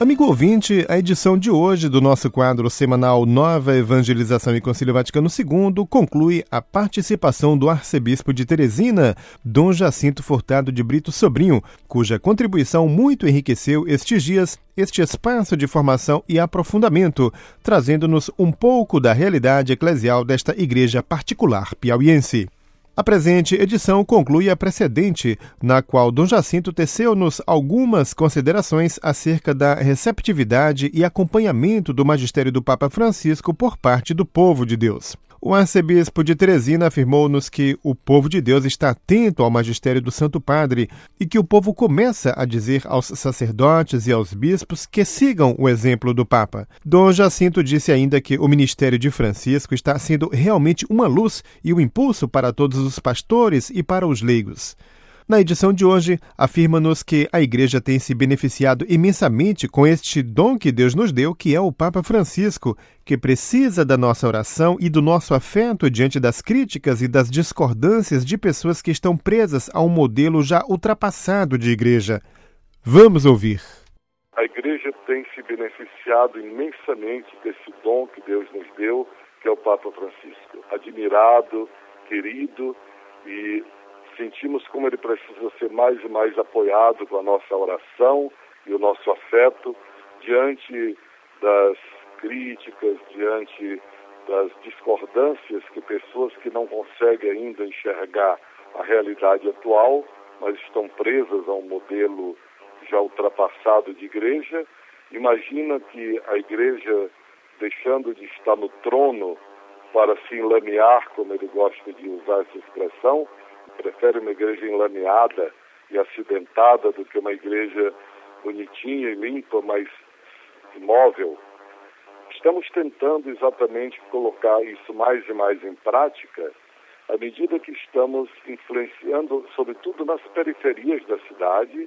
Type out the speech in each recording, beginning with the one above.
Amigo ouvinte, a edição de hoje do nosso quadro semanal Nova Evangelização e Concílio Vaticano II conclui a participação do arcebispo de Teresina, Dom Jacinto Furtado de Brito Sobrinho, cuja contribuição muito enriqueceu estes dias este espaço de formação e aprofundamento, trazendo-nos um pouco da realidade eclesial desta igreja particular piauiense. A presente edição conclui a precedente, na qual Dom Jacinto teceu-nos algumas considerações acerca da receptividade e acompanhamento do magistério do Papa Francisco por parte do povo de Deus. O arcebispo de Teresina afirmou-nos que o povo de Deus está atento ao magistério do Santo Padre e que o povo começa a dizer aos sacerdotes e aos bispos que sigam o exemplo do Papa. Dom Jacinto disse ainda que o ministério de Francisco está sendo realmente uma luz e um impulso para todos os pastores e para os leigos. Na edição de hoje, afirma-nos que a Igreja tem se beneficiado imensamente com este dom que Deus nos deu, que é o Papa Francisco, que precisa da nossa oração e do nosso afeto diante das críticas e das discordâncias de pessoas que estão presas a um modelo já ultrapassado de Igreja. Vamos ouvir. A Igreja tem se beneficiado imensamente desse dom que Deus nos deu, que é o Papa Francisco. Admirado, querido, e sentimos como ele precisa ser mais e mais apoiado com a nossa oração e o nosso afeto diante das críticas, diante das discordâncias que pessoas que não conseguem ainda enxergar a realidade atual, mas estão presas a um modelo já ultrapassado de igreja. Imagina que a igreja, deixando de estar no trono para se enlamear, como ele gosta de usar essa expressão, prefere uma igreja enlameada e acidentada do que uma igreja bonitinha e limpa, mas imóvel. Estamos tentando exatamente colocar isso mais e mais em prática à medida que estamos influenciando, sobretudo nas periferias da cidade,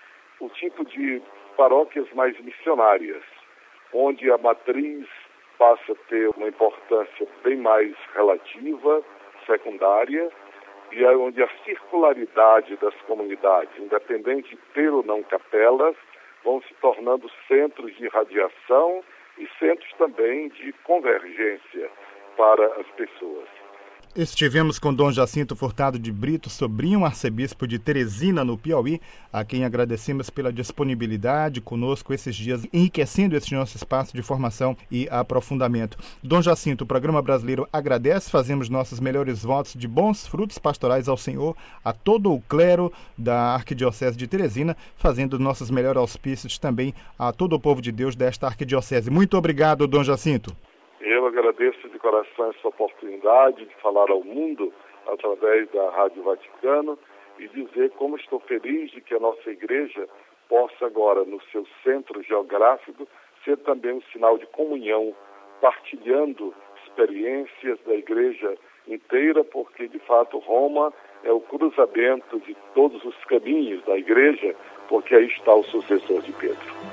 o tipo de paróquias mais missionárias, onde a matriz passa a ter uma importância bem mais relativa, secundária, e é onde a circularidade das comunidades, independente de ter ou não capelas, vão se tornando centros de irradiação e centros também de convergência para as pessoas. Estivemos com Dom Jacinto Furtado de Brito Sobrinho, arcebispo de Teresina, no Piauí, a quem agradecemos pela disponibilidade conosco esses dias, enriquecendo esse nosso espaço de formação e aprofundamento. Dom Jacinto, o Programa Brasileiro agradece, fazemos nossos melhores votos de bons frutos pastorais ao Senhor, a todo o clero da Arquidiocese de Teresina, fazendo nossos melhores auspícios também a todo o povo de Deus desta Arquidiocese. Muito obrigado, Dom Jacinto. Eu agradeço de coração essa oportunidade de falar ao mundo através da Rádio Vaticano e dizer como estou feliz de que a nossa igreja possa agora, no seu centro geográfico, ser também um sinal de comunhão, partilhando experiências da igreja inteira, porque de fato Roma é o cruzamento de todos os caminhos da igreja, porque aí está o sucessor de Pedro.